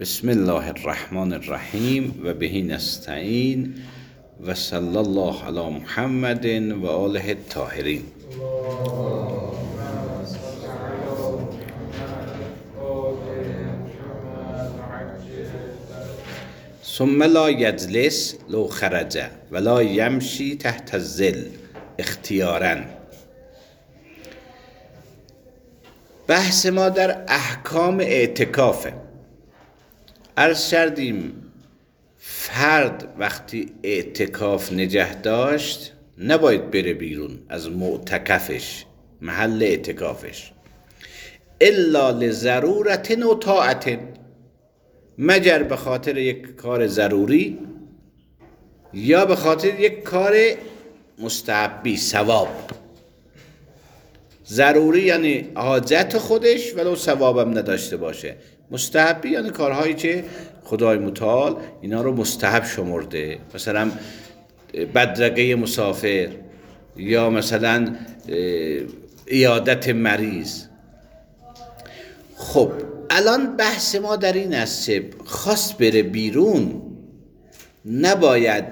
بسم الله الرحمن الرحیم و به نستعین و صلی الله علی محمد و آله الطاهرین. ثم لا یجلس لو خرج ولا یمشی تحت الظل اختیارا. بحث ما در احکام اعتکافه. عرض کردیم فرد وقتی اعتکاف نگه داشت نباید بره بیرون از معتکفش، محل اعتکافش، الا لضرورت و طاعت، مگر به خاطر یک کار ضروری یا به خاطر یک کار مستحبی، ثواب. ضروری یعنی حاجت خودش ولو ثوابم نداشته باشه. مستحبی یعنی کارهایی که خدای متعال اینا رو مستحب شمرده، مثلا بدرقه مسافر یا مثلا عیادت مریض. خب الان بحث ما در این است که خواست بره بیرون نباید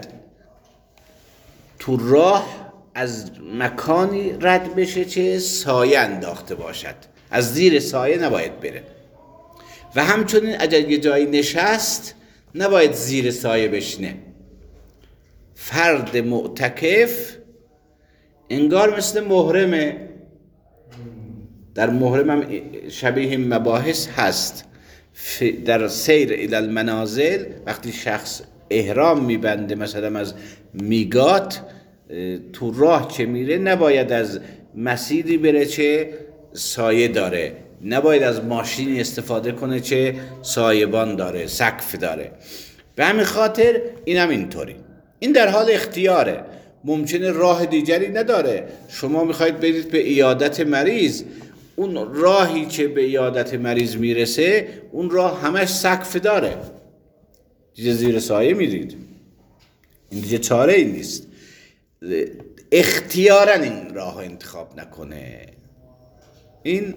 تو راه از مکانی رد بشه که سایه انداخته باشد، از زیر سایه نباید بره. و همچنین اگر یه جایی نشست نباید زیر سایه بشینه. فرد معتکف انگار مثل محرمه. در محرم هم شبیه این مباحث هست. در سیر الی المنازل وقتی شخص احرام میبنده مثلا از میقات، تو راه که میره نباید از مسیری بره چه سایه داره، نباید از ماشینی استفاده کنه چه سایبان داره، سقف داره. به همین خاطر این هم اینطوری. این در حال اختیاره. ممکنه راه دیگری نداره، شما میخواید برید به عیادت مریض، اون راهی که به عیادت مریض میرسه اون راه همش سقف داره، دیگه زیر سایه میرید، این دیگه چاره ای نیست. اختیارا این راه انتخاب نکنه. این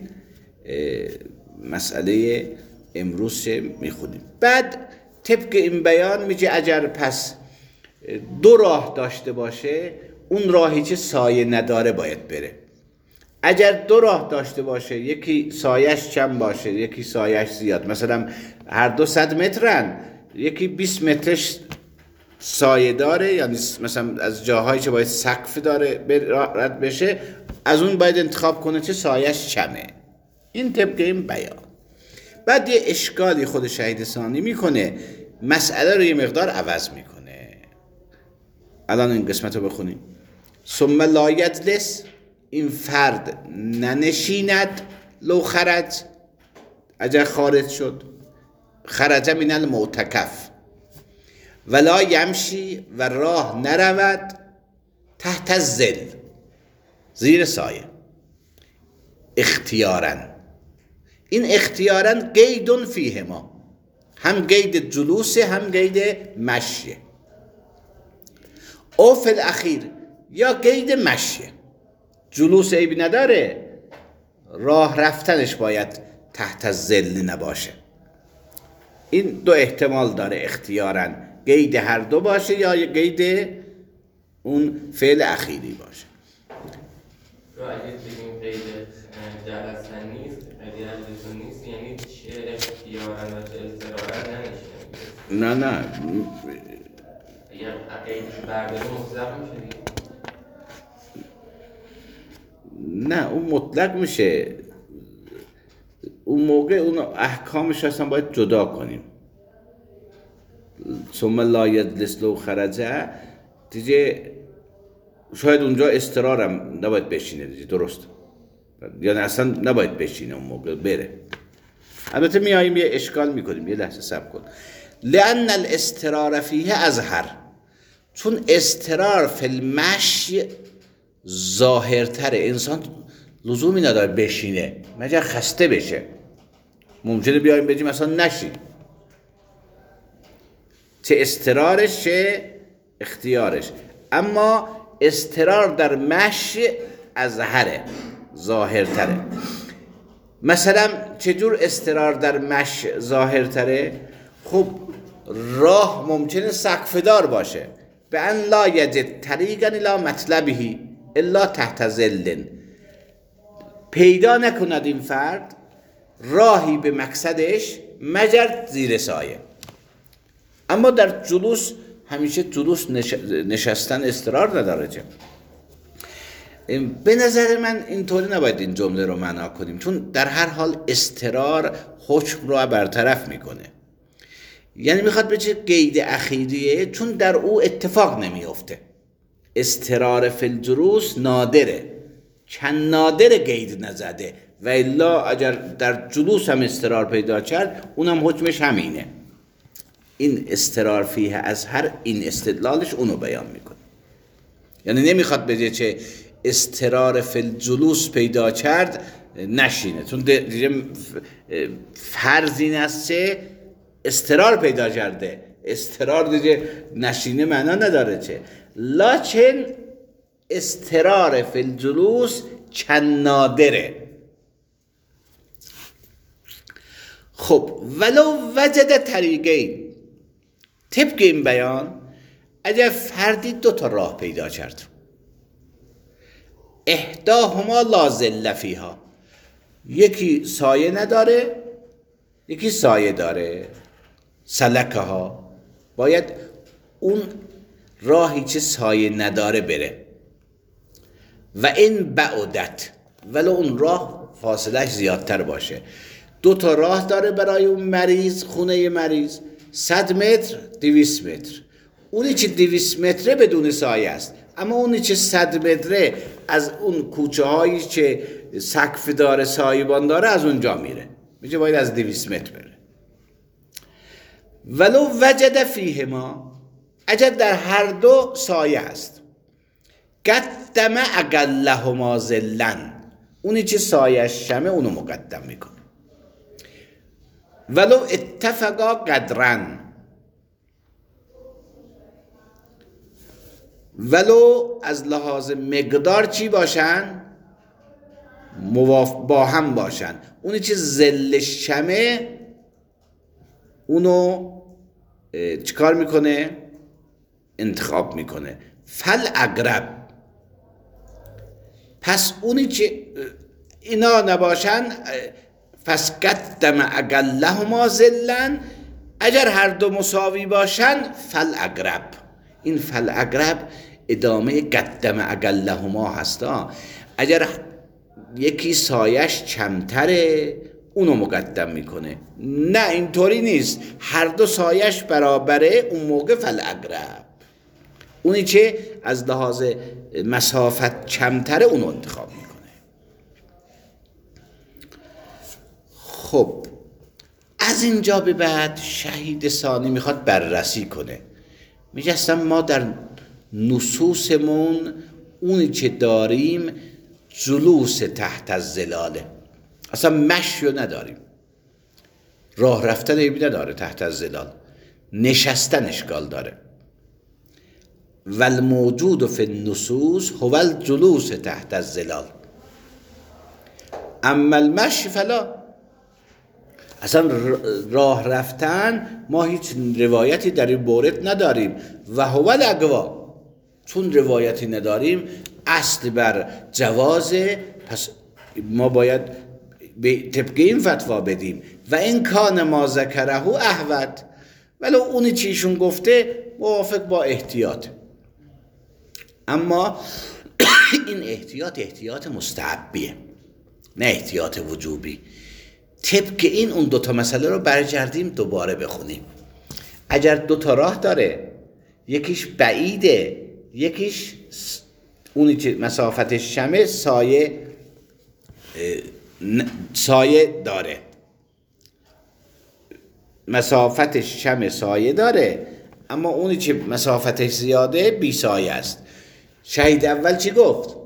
مسئله امروز میخونیم. بعد طبق این بیان میگه اگر پس دو راه داشته باشه اون راهی که سایه نداره باید بره. اگر دو راه داشته باشه، یکی سایش کم باشه یکی سایش زیاد، مثلا هر دو 100 مترن، یکی 20 مترش سایه داره، یعنی مثلا از جاهایی که باید سقف داره رد بشه از اون باید انتخاب کنه که سایش کمه. این طبق این بیان. بعد یه اشکالی خود شهید ثانی میکنه، مسئله رو یه مقدار عوض میکنه. الان این قسمت رو بخونیم. ثم لا یجلس، این فرد ننشیند، لو خرج، اگر خارج شد، خرج من المعتکف، ولا یمشی، و راه نرود، تحت الظل، زیر سایه، اختیارا. این اختیارا قید فیه ما، هم قید جلوسه هم قید مشیه. او فی الاخیر، یا قید مشیه، جلوس عیبی نداره، راه رفتنش باید تحت الظل نباشه. این دو احتمال داره، اختیارا قید هر دو باشه یا قید اون فعل اخیری باشه. رو اگه بگیم قید جلسه نیست، قید جلسه نیست، یعنی چه اختیارا و چه اضطرارا نمیشه. نه اگر قیدش برداره مطلق میشه دیگه. نه اون مطلق میشه. اون موقع اون احکامش اصلا باید جدا کنیم. ثم لا یجلس لو خرج دیگه شاید اونجا اضطرارم نباید بشینه دیگه، درست، یعنی اصلا نباید بشینه اون موقع، بره. البته میاییم یه اشکال میکنیم، یه لحظه صبر کن. لأن الاضطرار فیه اظهر، چون اضطرار فی المشی ظاهرتره. انسان لزومی نداره بشینه مگر خسته بشه. ممکنه بیایم بگیم مثلا نشین، چه اضطرارش چه اختیارش. اما اضطرار در مشی اظهره، ظاهرتره. مثلا چجور اضطرار در مشی ظاهرتره؟ خب راه ممکنه سقفدار باشه، به ان لا یجد طریقا الی مطلبه الا تحت ظل، پیدا نکند این فرد راهی به مقصدش مگر زیر سایه. اما در جلوس همیشه جلوس نشستن استقرار نداره. به نظر من اینطوری نباید این جمله رو معنا کنیم، چون در هر حال استقرار حکم رو برطرف میکنه. یعنی میخواد بگه قید اخیریه، چون در او اتفاق نمیفته. استقرار فی الجلوس نادره، چند نادر قید نزده، و الا اگر در جلوس هم استقرار پیدا کرد اونم حکمش همینه. این استقرار فیه از هر این استدلالش اونو بیان میکنه. یعنی نمیخواد بگه چه استقرار فی الجلوس پیدا کرد نشینه، چون دیگه فرض این است چه استقرار پیدا کرده، استقرار دیگه نشینه معنا نداره چه. لکن استقرار فی الجلوس چند نادره. خب ولو وجد طریقین، طبق این بیان اگر فردی 2 تا راه پیدا کرد، احداهما لا ظل فیها، یکی سایه نداره یکی سایه داره، سلکها، باید اون راهی که سایه نداره بره. و این بعدت، ولو اون راه فاصلهش زیادتر باشه. 2 تا راه داره برای اون مریض، خونه مریض 100 متر 200 متر، اونی که 200 متره بدون سایه است، اما اونی که 100 متره از اون کوچه هایی که سقف داره سایبان داره از اونجا میره، میگه باید از 200 متر بره. ولو وجد فیهما، اگر در هر دو سایه است، قدم اقلهما ظلن، اونی که سایه شمه اونو مقدم میکنه. ولو اتفقا قدرن، ولو از لحاظ مقدار چی باشن؟ با هم باشن. اونی که ظل شمه اونو چیکار میکنه؟ انتخاب میکنه. فل اقرب، پس اونی که اینا نباشن، پس قدم اقلهما ظلن، اگر هر دو مساوی باشن فل اقرب. این فل اقرب ادامه قدم اقلهما هستا. اگر یکی سایش کمتره اونو مقدم میکنه. نه اینطوری نیست، هر دو سایش برابره، اون موقع فل اقرب. اونی که از لحاظ مسافت کمتره اونو انتخاب میکنه. خب از اینجا به بعد شهید ثانی میخواد بررسی کنه. میگه اصلا ما در نصوصمون اونی که داریم جلوس تحت الظلاله، اصلا مشی رو نداریم، راه رفتن ایبی نداره تحت الظلال، نشستن اشکال داره. والموجود فی النصوص هو الجلوس تحت الظلال، اما المشی فلا. اصلا راه رفتن ما هیچ روایتی در این مورد نداریم. و هو الاقوا، چون روایتی نداریم اصل بر جوازه، پس ما باید طبق این فتوا بدیم. و این کان ما ذکره احوط، ولو اونی چیشون گفته موافق با احتیاط، اما این احتیاط مستحبیه نه احتیاط وجوبی. طبق این اون 2 تا مسئله رو برگردیم دوباره بخونیم. اگر 2 تا راه داره، یکیش بعیده، یکیش اونی که مسافتش شمه سایه داره، مسافتش شمه سایه داره، اما اونی که مسافتش زیاده بی سایه است. شهید اول چی گفت؟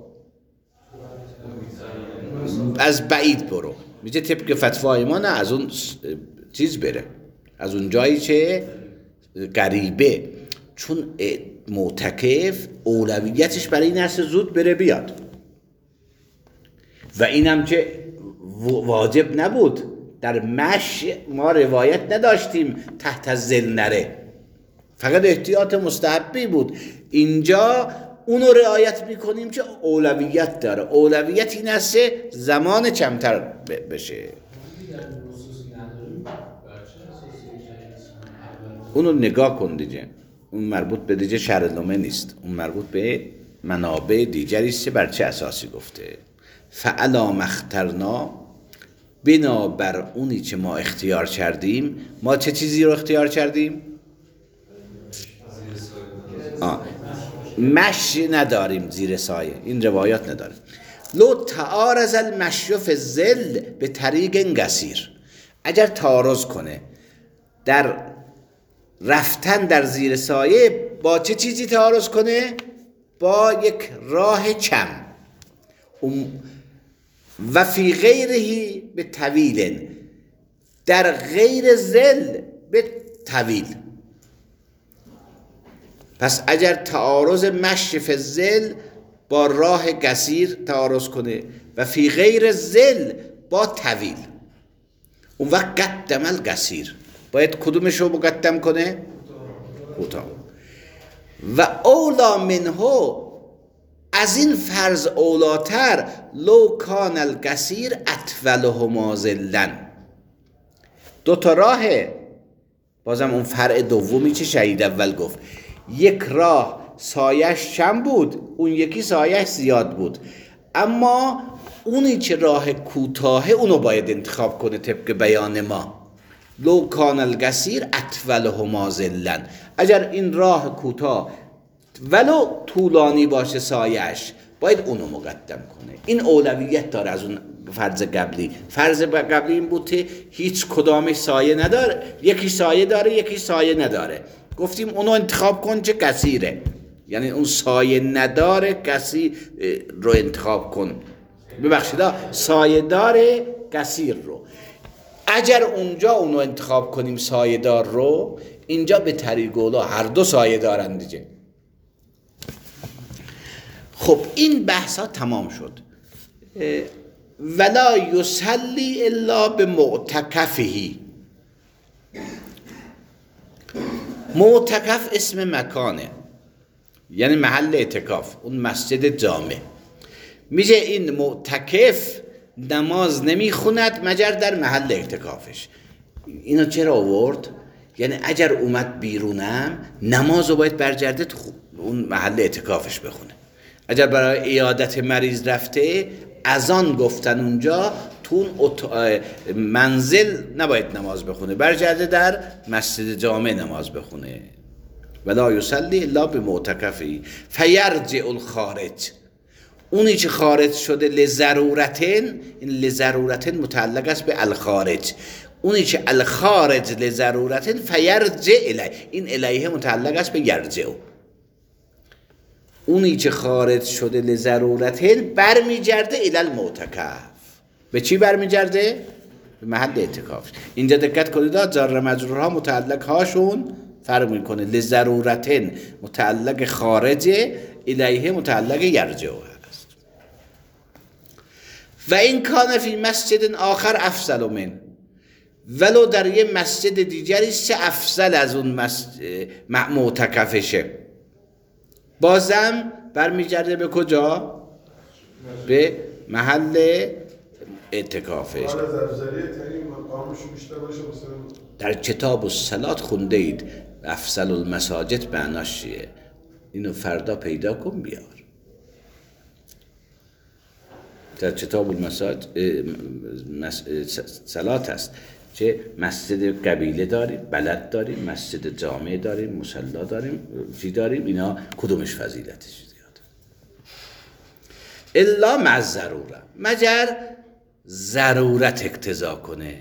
از بعید برو. میگه طبق فتوای ما نه، از اون چیز بره، از اون جایی که قریبه، چون معتکف اولویتش برای این است زود بره بیاد. و اینم که واجب نبود، در مشی ما روایت نداشتیم تحت الظل نره، فقط احتیاط مستحبی بود. اینجا اونو رعایت میکنیم که اولویت داره. اولویت این است زمان کمتر بشه. اونو نگاه کن دیگه، اون مربوط به دیگه شرع‌نامه نیست، اون مربوط به منابع دیگری است که بر چه اساسی گفته. فعلا مخترنا، بنا بر اونی که ما اختیار کردیم. ما چه چیزی رو اختیار کردیم؟ مشی نداریم زیر سایه، این روایات نداره. لو تعارض المشی فی الظل به طریق قصیر، اگر تعارض کنه در رفتن در زیر سایه، با چه چیزی تعارض کنه؟ با یک راه کم. و فی غیره به طویل، در غیر ظل به طویل. پس اگر تعارض مشی فی الظل با راه قصیر تعارض کنه و فی غیر ظل با طویل، اون وقت قدم القصیر، باید کدومش رو مقدم کنه؟ کوتاه. و اولا منه، از این فرض اولاتر، لو کان القصیر اطولهما ظلا. دو تا راهه، بازم اون فرع دومی که شهید اول گفت، یک راه سایش کم بود، اون یکی سایش زیاد بود، اما اونی که راه کوتاه اونو باید انتخاب کنه طبق بیان ما. لو کان القصیر اطولهما ظلا، اگر این راه کوتاه ولو طولانی باشه سایش، باید اونو مقدم کنه. این اولویت داره از اون فرض قبلی. فرض قبلی این بود که هیچ کدامش سایه نداره، یکی سایه داره یکی سایه نداره، گفتیم اونو انتخاب کن که قصیره، یعنی اون سایه نداره قصیر رو انتخاب کن، ببخشید سایه داره قصیر رو. اگر اونجا اونو انتخاب کنیم سایه دار رو، اینجا به طریق اولا هر دو سایه دارن دیگه. خب این بحث ها تمام شد. ولا یصلی الا بمعتکفه. معتکف اسم مکانه، یعنی محل اعتکاف، اون مسجد جامع. میگه این معتکف نماز نمیخوند مگر در محل اعتکافش. اینو چرا آورد؟ یعنی اگر اومد بیرونم، نماز رو باید برگرده تو اون محل اعتکافش بخونه. اگر برای عیادت مریض رفته، اذان گفتن اونجا، تو اون منزل نباید نماز بخونه، برگرده در مسجد جامع نماز بخونه. ولا یصلی الا بمعتکفه فیرجع الخارج. اونی که خارج شده لضرورتن، این لضرورتن متعلق است به الخارج. اونی که الخارج لضرورتن فیرجع الیه، این الیه متعلق است به یرجع. اونی که خارج شده لضرورتن برمیگرده الی المعتکف. به چی برمیگرده؟ به محل اعتکاف. اینجا دقت کنید، جار مجرورها متعلق هاشون فرق میکنه. لضرورتن متعلق خارجه، الیه متعلق یرجع است. و این کان فی مسجد آخر افضل من، ولو در یه مسجد دیگری چه افضل از اون معتکفشه، بازم برمیگرده به کجا؟ به محل اعتکافش. در کتاب الصلات خونده اید افضل المساجد معناش چیه؟ اینو فردا پیدا کن بیار. در کتاب المساجد صلات هست که مسجد قبیله داریم، بلد داریم، مسجد جامع داریم، مصلی داریم، چی داریم، اینا کدومش فضیلتش زیاده؟ الا مع الضروره، مگر ضرورت اقتضا کنه.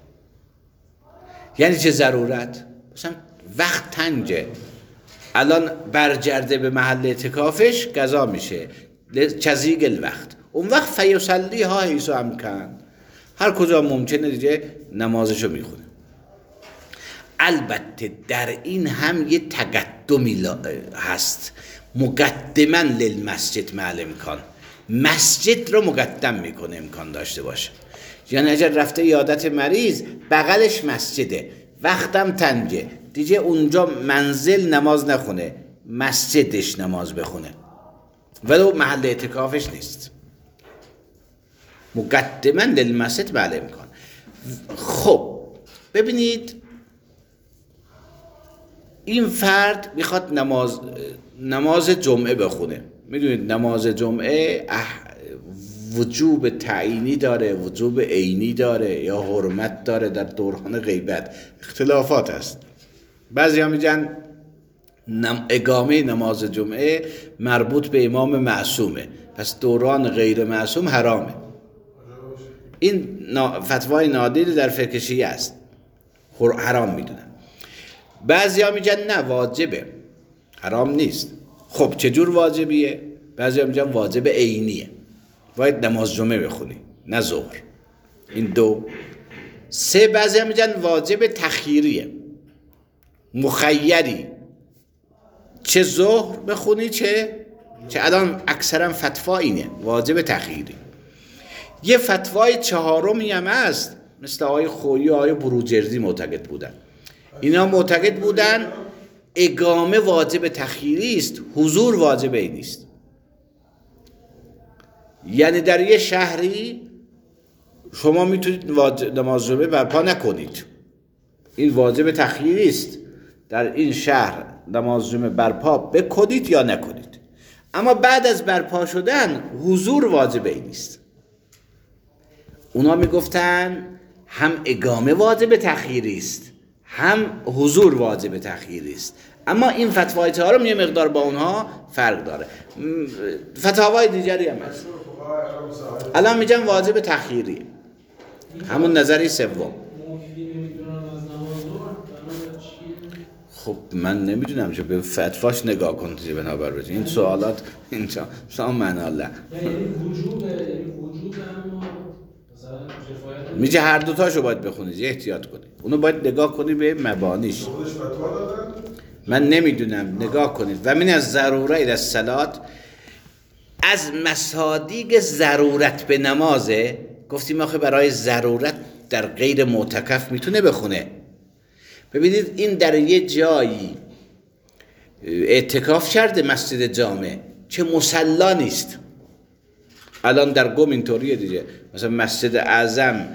یعنی چه ضرورت؟ مثلا وقت تنگه، الان برگرده به محل اعتکافش، قضا میشه چزیگ الوقت، اون وقت فیصلی ها حیث امکن، هر کجا ممکنه دیگه نمازشو میخونه. البته در این هم یه تقدمی هست، مقدما للمسجد مع الامکان، مسجد رو مقدم میکنه امکان داشته باشه. یعنی اگر رفته عیادت مریض بغلش مسجده، وقتم تنگه، دیگه اونجا منزل نماز نخونه، مسجدش نماز بخونه ولو محل اعتکافش نیست. مقدما للمسجد بله امکان. خب ببینید این فرد میخواد نماز جمعه بخونه. میدونید نماز جمعه وجوب تعیینی داره، وجوب عینی داره یا حرمت داره. در دوران غیبت اختلافات هست. بعضی ها میگن اقامه نماز جمعه مربوط به امام معصومه، پس دوران غیر معصوم حرامه. این فتوای نادری در فقه شیعه است، حرام میدونن. بعضی ها میگن نه واجبه، حرام نیست. خب چجور واجبیه؟ بعضی ها میگن واجب عینیه، باید نماز جمعه بخونی نه ظهر. این دو. سه، بعضی ها میگن واجب تخییریه، مخیری، چه ظهر بخونی چه الان اکثرا فتوا اینه واجب تخییری. یه فتوای چهارمی هم هست، مثل آقای خویی و آقای بروجردی معتقد بودن. اینا معتقد بودن اقامه واجب تخییری است، حضور واجب عینی است. یعنی در یه شهری شما میتونید نماز جمعه برپا نکنید، این واجب تخییری است، در این شهر نماز جمعه برپا بکنید یا نکنید. اما بعد از برپا شدن حضور واجب عینی است. اونا میگفتن هم اقامه واجب تخییری است، هم حضور واجب تخییری است. اما این فتوای چهارم یه مقدار با اونها فرق داره. فتاوای دیگری هم هست. الان میگن واجب تخییری، همون نظری سوم. خب من نمیدونم چه به فتواش نگاه کنید بنابر بشه این سوالات اینجا سامان الله میگه هر دوتاشو باید بخونید، احتیاط کنید. اونو باید نگاه کنید به مبانیش. من نمیدونم، نگاه کنید. و من از ضروره الى الصلاة، از مصادیق ضرورت به نمازه. گفتیم آخه برای ضرورت در غیر معتکف میتونه بخونه. ببینید این در یه جایی اعتکاف کرده مسجد جامع که مصلا نیست. الان در قم اینطوریه دیگه، مثلا مسجد اعظم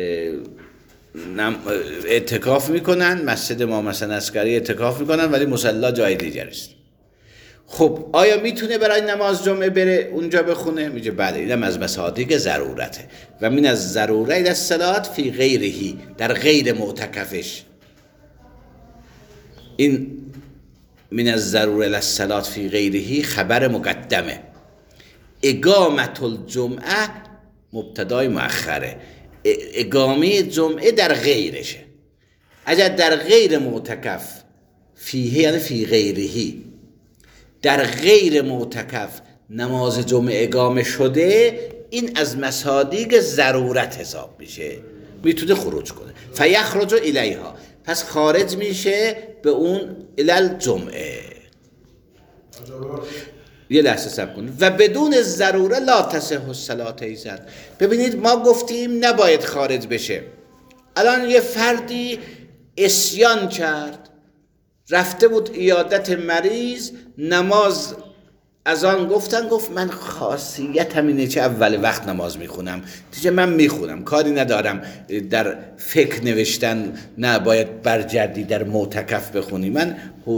اعتکاف میکنن، مسجد ما مثلا عسکری اعتکاف میکنن ولی مصلا جای دیگر است. خب آیا میتونه برای نماز جمعه بره اونجا بخونه؟ میگه بله، اینم از مصادیق ضرورته. و من از ضروره الى الصلاة فی غیرهی، در غیر معتکفش. این من از ضروره الى الصلاة فی غیرهی خبر مقدمه، اقامت الجمعه مبتدای مؤخره. اقامه جمعه در غیرشه. اگر در غیر معتکف، فیه یعنی فی غیرهی، در غیر معتکف نماز جمعه اقامه شده، این از مصادیق ضرورت حساب میشه، میتونه خروج کنه. فیخرج الیها، پس خارج میشه به اون الی الجمعه. یه لحظه صبر کنید. و بدون ضروره لا تصح الصلاة ایضا. ببینید ما گفتیم نباید خارج بشه. الان یه فردی عصیان کرد، رفته بود عیادت مریض، نماز از آن گفت من خاصیتم اینه که اول وقت نماز میخونم، دیگه من میخونم، کاری ندارم در فکر نوشتن، نه باید برگردی در معتکف بخونی، من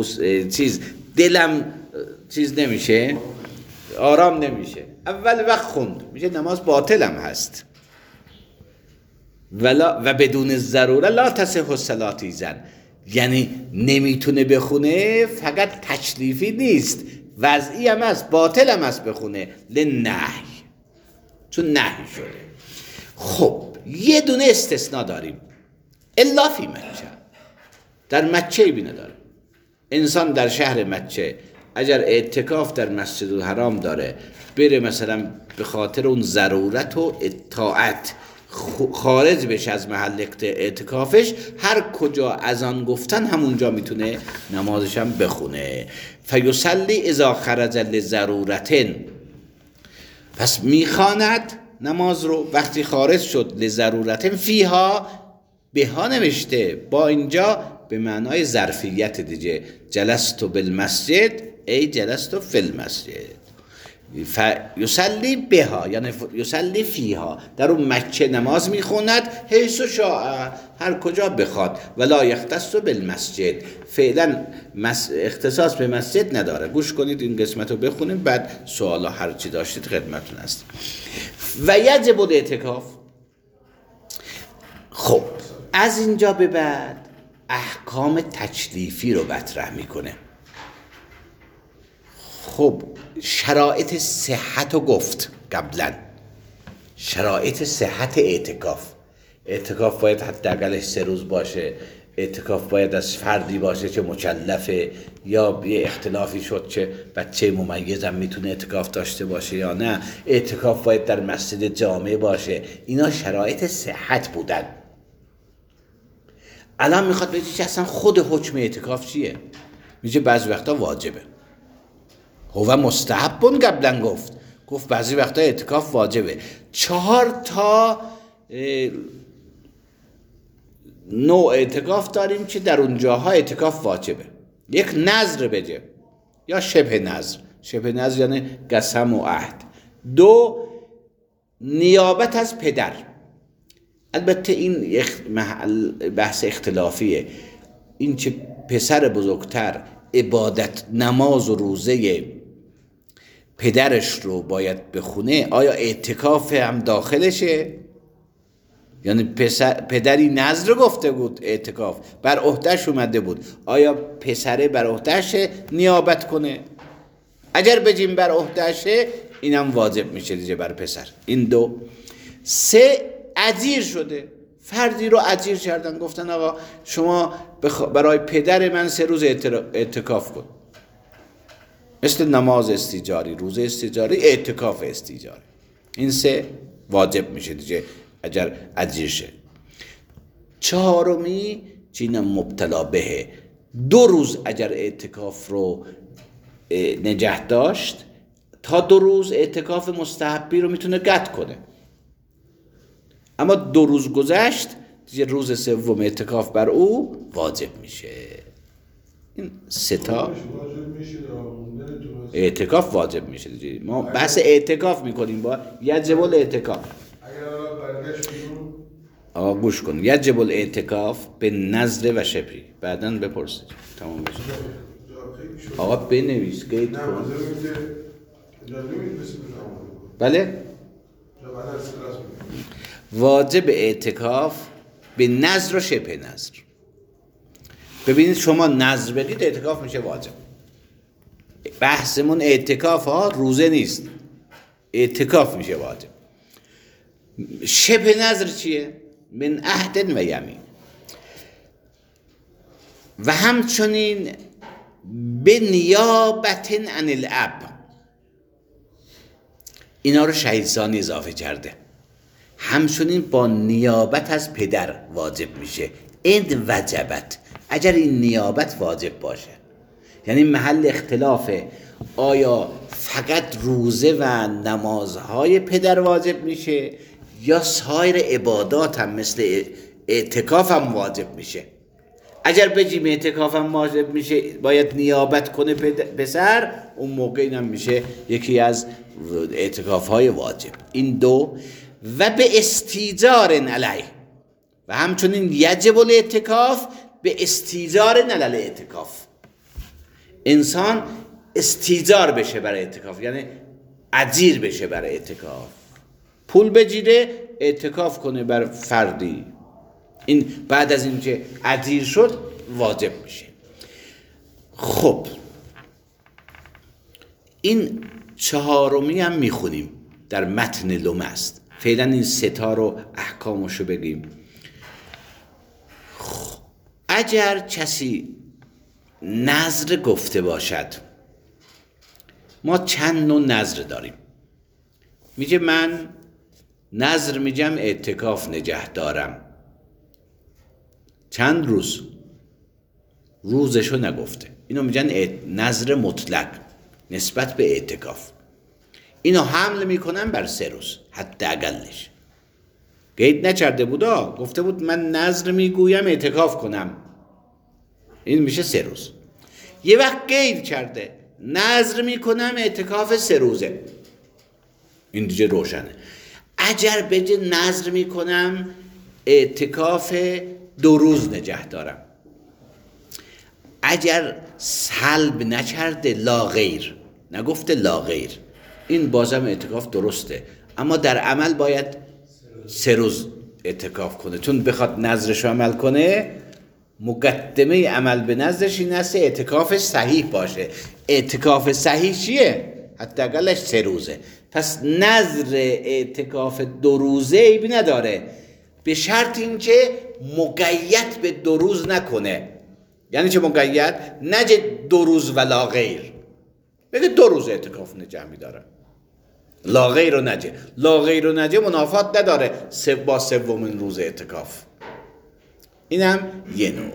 دلم چیز نمیشه، آرام نمیشه، اول وقت خوند، میشه نماز باطلم هست. و بدون ضروره لا تصح الصلاة ایضا، یعنی نمیتونه بخونه، فقط تشریفی نیست، وضعی هم هست، باطل هم هست بخونه، لنهی، چون نهی شده. خب یه دونه استثناء داریم، الا فی مکه، در مکه بی نداره. انسان در شهر مکه اگر اعتکاف در مسجد الحرام داره، بره مثلا به خاطر اون ضرورت و اطاعت خارج بشه از محل اعتکافش، هر کجا از آن گفتن همونجا میتونه نمازش هم بخونه. فیصلی اذا خرج لضرورتن، پس میخواند نماز رو وقتی خارج شد لضرورت فیها بها نوشته، با اینجا به معنای ظرفیت دیگه. جلست بالمسجد ای جلست فی المسجد، یصلی بها یعنی یصلی فیها، در اون مکه نماز میخوند، حیث شاء هر کجا بخواد، ولا یختص بالمسجد فعلا اختصاص به مسجد نداره. گوش کنید این قسمت رو بخونیم، بعد سوالا هر چی داشتید خدمتتون هست. و یجب الاعتکاف. خب از اینجا به بعد احکام تکلیفی رو مطرح میکنه. خب شرایط صحت رو گفت قبلا، شرایط صحت اعتکاف باید حداقلش 3 روز باشه، اعتکاف باید از فردی باشه که مکلفه، یا یه اختلافی شد که بچه ممیزم میتونه اعتکاف داشته باشه یا نه، اعتکاف باید در مسجد جامع باشه. اینا شرایط صحت بودن. الان میخواد بگه که اصلا خود حکم اعتکاف چیه؟ میگه بعضی وقتا واجبه. هو مستحبون قبلا گفت بعضی وقتا اعتکاف واجبه. 4 تا نوع اعتکاف داریم که در اونجاها اعتکاف واجبه. یک نذر بده یا شبه نذر. شبه نذر یعنی قسم و عهد. 2 نیابت از پدر. البته این بحث اختلافیه، این که پسر بزرگتر عبادت نماز و روزه پدرش رو باید بخونه، آیا اعتکاف هم داخلشه؟ یعنی پدری نذر گفته بود اعتکاف بر عهده‌اش اومده بود، آیا پسره بر عهده‌اش نیابت کنه؟ اگر بگیم بر عهده‌اشه اینم واجب میشه دیگه بر پسر. این 2. 3 اجیر شده، فردی رو اجیر کردن، گفتن آقا شما برای پدر من 3 روز اعتکاف کن، مثل نماز استیجاری، روزه استیجاری، اعتکاف استیجاری. این 3 واجب میشه دیگه اگر اجیر شه. 4می چینم مبتلا بهه، 2 روز اگر اعتکاف رو نگه داشت، تا 2 روز اعتکاف مستحبی رو میتونه قطع کنه. اما 2 روز گذشت دیگه روز 3 اعتکاف بر او واجب میشه. این 3 تا اعتکاف واجب میشه دیگه. ما بحث اعتکاف میکنیم با یجب الاعتکاف. آقا گوش کن، یجب الاعتکاف به نذر و شبهی. بعداً بپرسید تمام بشه. آقا بنویس قید کن. بله واجب اعتکاف به نذر و شبه نذر. ببینید شما نذر بگید اعتکاف میشه واجب. بحثمون اعتکاف ها روزه نیست، اعتکاف میشه واجب. شبه نذر چیه؟ من عهد و یمین. و همچنین به نیابت عن الاب. اینا رو شهید ثانی اضافه کرده. همچنین با نیابت از پدر واجب میشه. این وجبت، اگر این نیابت واجب باشه. یعنی محل اختلافه، آیا فقط روزه و نمازهای پدر واجب میشه یا سایر عبادات هم مثل اعتکاف هم واجب میشه؟ اگر بگیم اعتکاف هم واجب میشه باید نیابت کنه پسر، اون موقع اینم میشه یکی از اعتکاف های واجب. این 2. و به استیجار علیه، و همچنین یجب الاعتکاف به استیجار علی الاعتکاف. انسان استیجار بشه برای اعتکاف، یعنی اجیر بشه برای اعتکاف، پول بگیره اعتکاف کنه بر فردی. این بعد از اینکه اجیر شد واجب میشه. خب این 4می هم میخونیم در متن لمع است. فعلا این 3 تا رو احکامشو بگیم. اگر کسی نذر گفته باشد، ما چند نوع نذر داریم. میگه من نذر میگم اعتکاف نگه دارم چند روز، روزشو نگفته، اینو میگن نذر مطلق نسبت به اعتکاف. اینو حمل میکنم بر 3 روز حداقلش. قید نکرده بودا، گفته بود من نذر میگویم اعتکاف کنم، این میشه 3 روز. یه وقت قید کرده نذر میکنم اعتکاف 3 روزه، این دیگه روشنه. اگر بگه نذر میکنم اعتکاف 2 روز نگه دارم، اگر سلب نکرده لا غیر، نگفته لا غیر، این بازم اعتکاف درسته، اما در عمل باید 3 روز اعتکاف کنه، چون بخواد نذرش عمل کنه مقدمه عمل به نذرش این است اعتکاف صحیح باشه. اعتکاف صحیح چیه؟ حداقلش 3 روزه. پس نذر اعتکاف 2 روزه عیبی نداره، به شرط اینکه مقید به 2 روز نکنه. یعنی چه مقید؟ نجه 2 روز ولا غیر، بگه 2 روز اعتکاف نگه می‌دارم، لا غیر رو نجه. لا غیر رو نجه منافات نداره با 3مین روز اعتکاف. اینم یه نوع.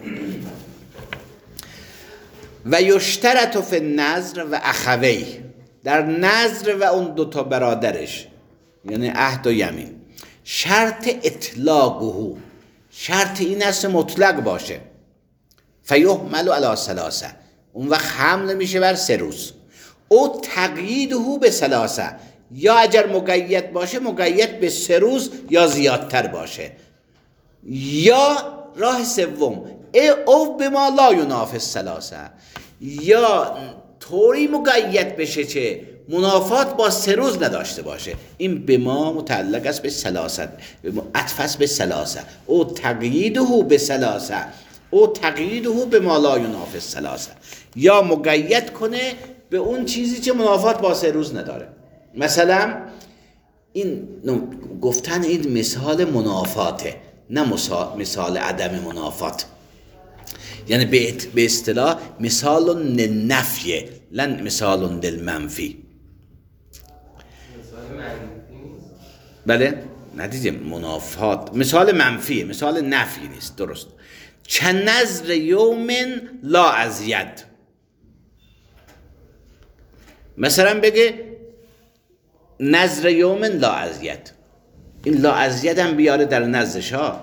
و یشترط فی النذر و اخوی، در نذر و اون 2 تا برادرش، یعنی عهد و یمین، شرط اطلاقه، شرط این است مطلق باشه. فیحمل علی 3، اون وقت حمل میشه بر 3 روز. او تقییده به 3، یا اگر مقید باشه مقید به 3 روز یا زیادتر باشه. یا راه سوم او بما لا ینافی 3، یا طوری مقید بشه که منافات با 3 روز نداشته باشه. این به ما متعلق است به 3، عطف است به 3. او تقییده به 3، او تقییده به ما لا ینافی 3، یا مقید کنه به اون چیزی که منافات با 3 روز نداره. مثلا این گفتن این مثال منافاته، نه مثال عدم منافات، یعنی به اصطلاح مثال للنفی لن مثال للمنفی. مثال منفی نیست؟ بله ندیدیم منافات مثال منفیه، مثال نفی نیست. درست. چند نذر یوم لا ازید، مثلا بگه نذر یوم لا ازید، این لا ازید هم بیاره در نزدش ها.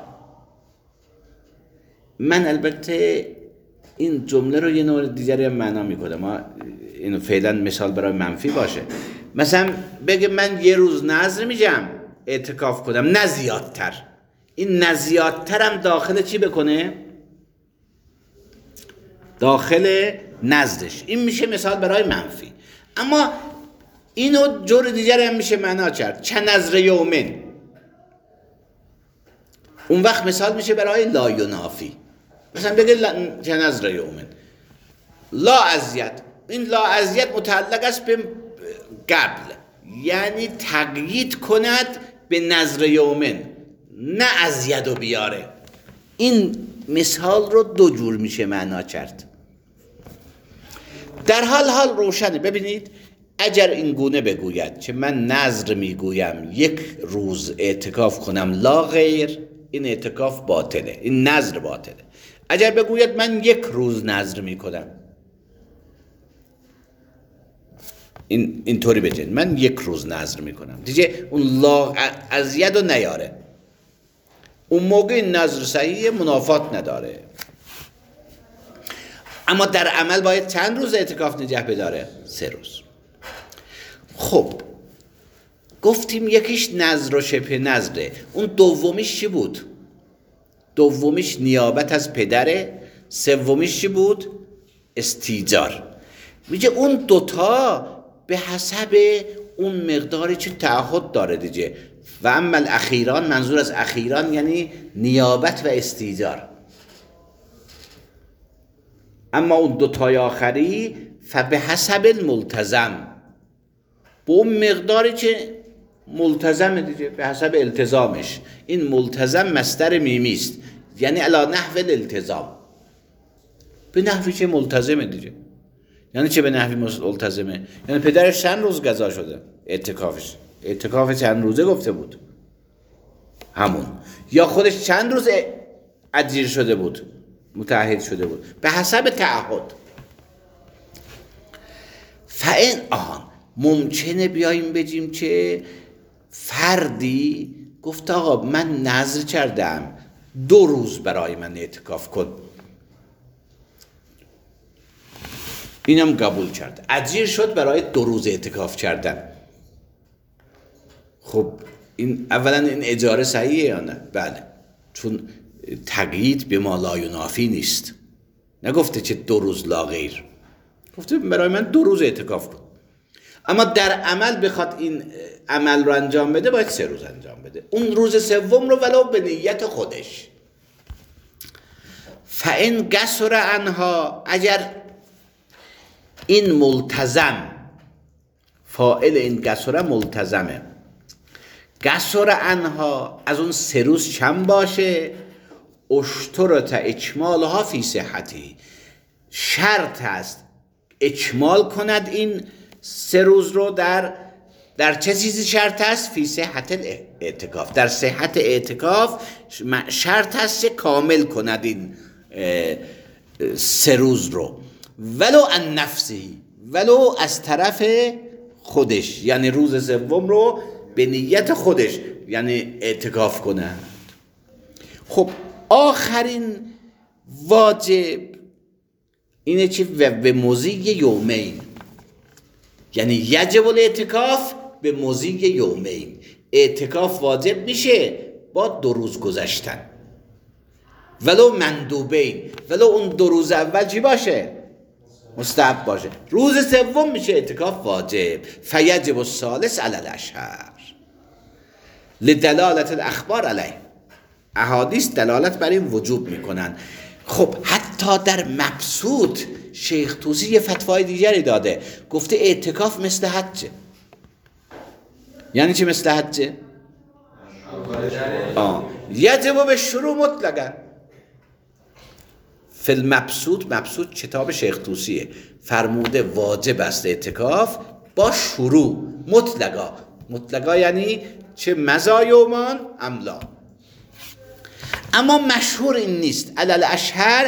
من البته این جمله رو یه نوع دیگری هم معنا میکنم، ما اینو فعلا مثال برای منفی باشه. مثلا بگه من 1 روز نذر میجم اعتکاف کنم، نه زیادتر. این نه زیادتر هم داخل چی بکنه؟ داخل نزدش. این میشه مثال برای منفی. اما اینو جور دیگر هم میشه معنا کرد، چند نذر یومن، اون وقت مثال میشه برای لا ینافی. مثلا بگه چند نذر یومن لا ازید، این لا ازید متعلق است به قبل، یعنی تقیید کند به نذر یومن، نه ازید و بیاره. این مثال رو 2 جور میشه معنا کرد. در حال روشنه. ببینید اگر این گونه بگوید که من نذر میگویم 1 روز اعتکاف کنم لا غیر، این اعتکاف باطله، این نذر باطله. اگر بگوید من 1 روز نذر میکنم، اینطوری بگید من 1 روز نذر میکنم، دیگه اون لا ازید رو نیاره، اون موقع نذر صحیح منافات نداره. اما در عمل باید چند روز اعتکاف نگه بداره؟ 3 روز. خب گفتیم یکیش نذر و شبه نذره، اون دومیش چی بود؟ دومیش نیابت از پدره، سومیش چی بود؟ استیجار. میگه اون 2 تا به حسب اون مقداری که تعهد داره دیگه. و اما الاخیران، منظور از اخیران یعنی نیابت و استیجار. اما اون 2 تای آخری فبه حسب الملتزم، با اون مقداری که ملتزم دیگه، به حسب التزامش. این ملتزم مصدر میمی است، یعنی علی نحو الالتزام، به نحوی که ملتزمه دیگه. یعنی چه به نحوی ملتزمه؟ یعنی پدرش چند روز قضا شده اعتکافش، اعتکاف چند روزه گفته بود همون، یا خودش چند روز اجیر شده بود، متعهد شده بود، به حسب تعهد. فإن ممکنه بیاییم بگیم که فردی گفت آقا من نذر کردم 2 روز برای من اعتکاف کن، اینم قبول کرد، اجیر شد برای 2 روز اعتکاف کردن. خب این اولا این اجاره صحیحه یا نه؟ بله، چون تقیید به ما لا ینافی نیست، نگفته چه 2 روز لا غیر، گفته برای من 2 روز اعتکاف کن. اما در عمل بخواد این عمل رو انجام بده باید 3 روز انجام بده، اون روز سوم رو ولو به نیت خودش. فإن قصر عنها، اگر این ملتزم، فاعل این قصر ملتزمه، قصر عنها از اون 3 روز کم باشه، اشترط اکمالها فی صحتی، شرط است اکمال کند این 3 روز رو در چه چیزی شرط است؟ فی صحت اعتکاف، در صحت اعتکاف شرط است که کامل کند این 3 روز رو، ولو عن نفسی، ولو از طرف خودش، یعنی روز سوم رو به نیت خودش یعنی اعتکاف کنند. خب آخرین واجب اینه که به مضی یومین، یعنی یجب الاعتکاف به مضی یومین، اعتکاف واجب میشه با 2 روز گذشتن، ولو مندوبین، ولو اون 2 روز اول چی باشه؟ مستحب باشه. روز سوم میشه اعتکاف واجب. فیجب الثالث علی الاشهر لدلالت الاخبار علیه، احادیث دلالت بر این وجوب میکنن. خب حتی در مبسوط شیخ طوسی یه فتوای دیگری داده، گفته اعتکاف مثل حجه. یعنی چی مثل حجه؟ یجب به شروع مطلقا. فی المبسوط، مبسوط کتاب شیخ طوسیه، فرموده واجب است اعتکاف با شروع مطلقا. مطلقا یعنی چه مزایومان املا. اما مشهور این نیست. علل اشهر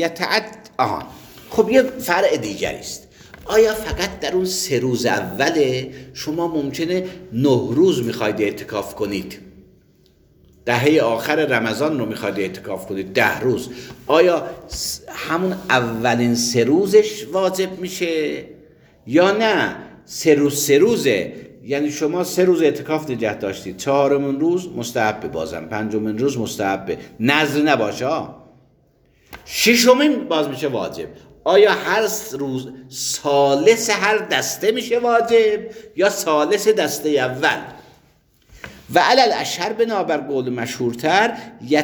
خب یه فرع دیگری است. آیا فقط در اون 3 روز اوله شما ممکنه 9 روز میخواید اعتکاف کنید، دهه آخر رمضان رو میخواید اعتکاف کنید 10 روز، آیا همون اولین 3 روزش واجب میشه یا نه 3 روزه؟ یعنی شما 3 روز اعتکاف نگه داشتید، 4مین روز مستحبه، بازم 5مین روز مستحبه، نذر نباشه، 6مین باز میشه واجب. آیا هر روز ثالث هر دسته میشه واجب یا ثالث دسته اول؟ و علل اشهر بنابر قول مشهورتر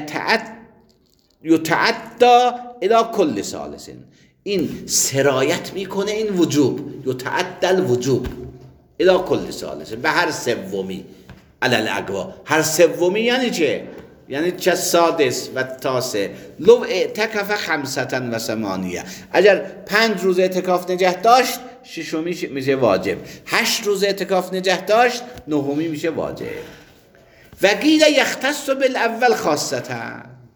یتعدی الی کل ثالث، این سرایت میکنه این وجوب، یتعدی الوجوب الی کل ثالث، به هر سومی. علل اقوا، هر سومی یعنی چه؟ یعنی چه سادس و تاسه. لو اعتکف 5 و 8، اگر 5 روز اعتکاف نگه داشت 6می میشه واجب، 8 روز اعتکاف نگه داشت 9می میشه واجب. و قیل یختص بالاول خاصتا،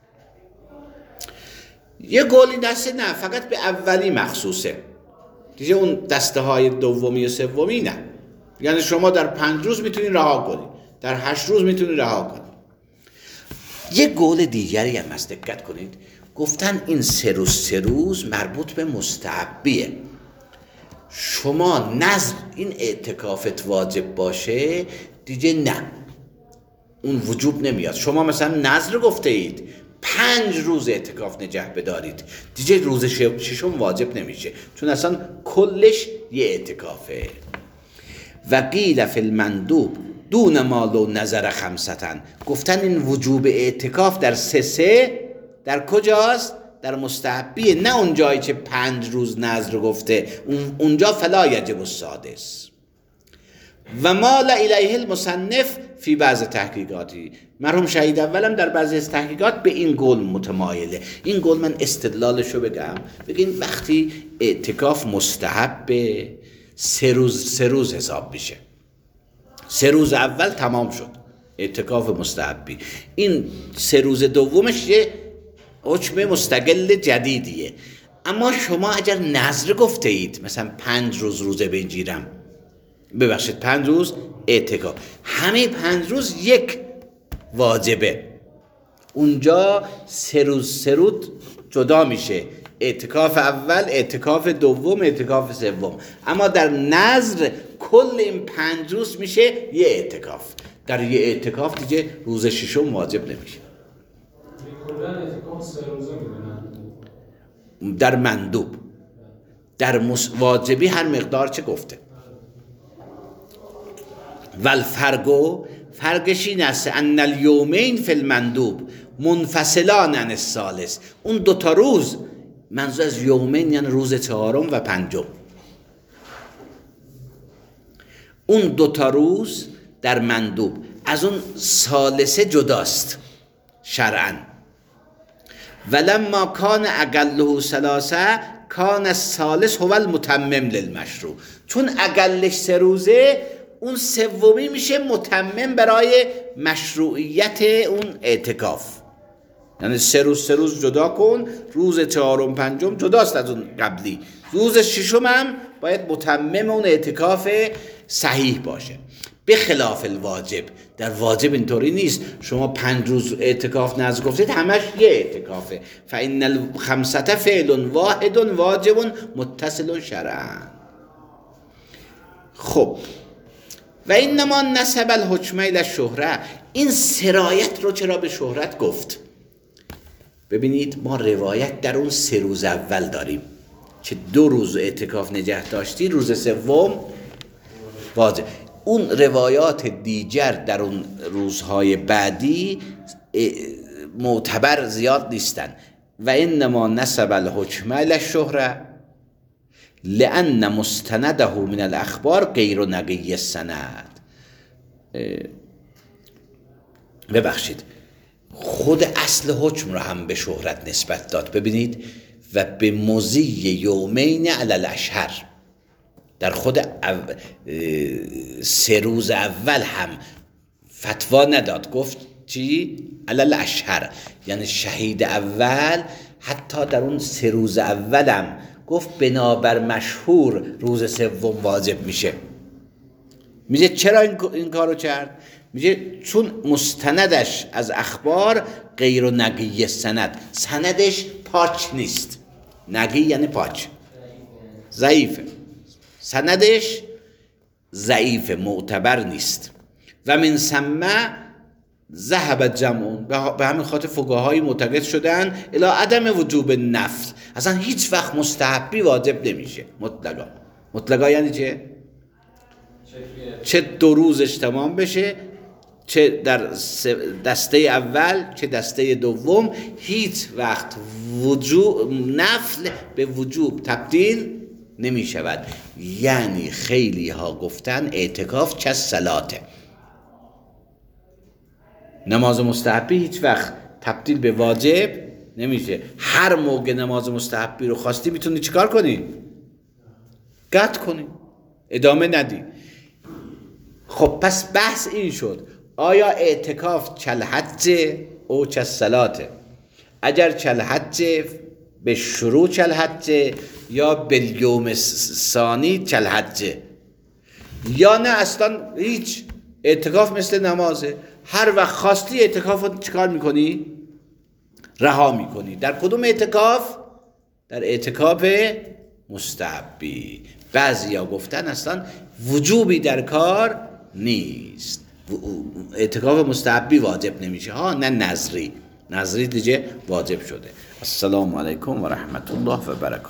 یه قولی دسته نه فقط به اولی مخصوصه دیگه، اون دسته های دومی و سومی نه. یعنی شما در 5 روز میتونید رها کنید، در 8 روز میتونید رها کنید. یه قول دیگری هم هست، دقت کنید، گفتن این 3 روز مربوط به مستحبیه. شما نذر این اعتکافت واجب باشه دیگه نه، اون وجوب نمیاد. شما مثلا نذر گفته اید 5 روز اعتکاف نگه بدارید، دیگه روز 6 واجب نمیشه، چون اصلا کلش یه اعتکافه. و قیل فی المندوب دون ما لو نظر 5، گفتن این وجوب اعتکاف در 3 در کجاست؟ در مستحبیه، نه اون جایی که 5 روز نذر گفته، اونجا فلا یجب السادس. و مال الیه المصنف فی بعض تحقیقاتی، مرحوم شهید اولم در بعضی از تحقیقات به این قول متمایله. این قول من استدلالشو بگم، بگین وقتی اعتکاف مستحب 3 روز حساب میشه، 3 روز اول تمام شد اعتکاف مستحبی، این 3 روز دومش یه حکم مستقل جدیدیه. اما شما اگر نذر گفته اید مثلا 5 روز روزه بگیرم، ببخشید 5 روز اعتکاف. همه 5 روز یک واجبه، اونجا 3 روز جدا میشه، اعتکاف اول، اعتکاف دوم، اعتکاف سوم. اما در نظر کل این 5 روز میشه یه اعتکاف. در یه اعتکاف دیگه روز ششم واجب نمیشه. کلا اعتکاف 3 روزه میدونن در مندوب. در واجبی هر مقدار چه گفته. فرقش این است ان الیومین فی المندوب منفصلان عن الثالث. اون 2 روز، منظور از یومین یعنی روز 4 و 5، اون 2 روز در مندوب از اون ثالثه جداست شرعاً. ولما کان اقله 3 کان الثالث هو المتمم للمشروع. چون اقلش 3 روزه، اون سومی میشه متمم برای مشروعیت اون اعتکاف. یعنی 3 روز جدا کن، روز 4 و 5 جداست از اون قبلی، روز 6 هم باید متمم اون اعتکاف صحیح باشه. به خلاف الواجب، در واجب اینطوری نیست. شما 5 روز اعتکاف نزد گفتید همش یه اعتکافه. فإن الخمسة فعل واحد واجب متصل شرعا. خب و اینما نسب الحکم الی الشهره. این سرایت رو چرا به شهرت گفت؟ ببینید ما روایت در اون 3 روز اول داریم که 2 روز اعتکاف نگه داشتی، روز سوم واجب. اون روایات دیگر در اون روزهای بعدی معتبر زیاد نیستن. و انما نسب الحکم الی الشهره لأن مستنده من الاخبار غیر نقی السند. ببخشید، خود اصل حکم را هم به شهرت نسبت داد. ببینید و به مضی یومین علی الاشهر، در خود 3 روز اول هم فتوا نداد، گفت چی؟ علی الاشهر، یعنی شهید اول حتی در اون 3 روز اولم گفت بنابر مشهور روز سوم واجب میشه. میگه چرا این کارو کرد؟ میگه چون مستندش از اخبار غیر نقی سند، سندش پاک نیست. نقی یعنی پاک، ضعیفه، سندش ضعیفه، معتبر نیست. و من ثم ذهب جمعون، به همین خاطر فقهاهای معتقد شدن الی عدم وجوب نفل، اصلا هیچ وقت مستحبی واجب نمیشه مطلقا. مطلقا یعنی چه 2 روزش تمام بشه، چه در دسته اول چه دسته دوم، هیچ وقت نفل به وجوب تبدیل نمی شود. یعنی خیلی ها گفتن اعتکاف چه صلاته، نماز مستحبی هیچ وقت تبدیل به واجب نمیشه. هر موقع نماز مستحبی رو خواستی میتونی چیکار کنی؟ قطع کنی، ادامه ندی. خب پس بحث این شد آیا اعتکاف چل حج او چل صلاته؟ اگر چل حج به شروع چل حج یا بالیوم ثانی چل حج، یا نه اصلا هیچ، اعتکاف مثل نمازه، هر وقت خواستی اعتکاف رو چیکار میکنی؟ رها میکنی. در کدوم اعتکاف؟ در اعتکاف مستحبی. بعضیا گفتن اصلا وجوبی در کار نیست، اعتکاف مستحبی واجب نمیشه ها، نه نظری. نظری دیگه واجب شده. السلام علیکم و رحمت الله و برکاته.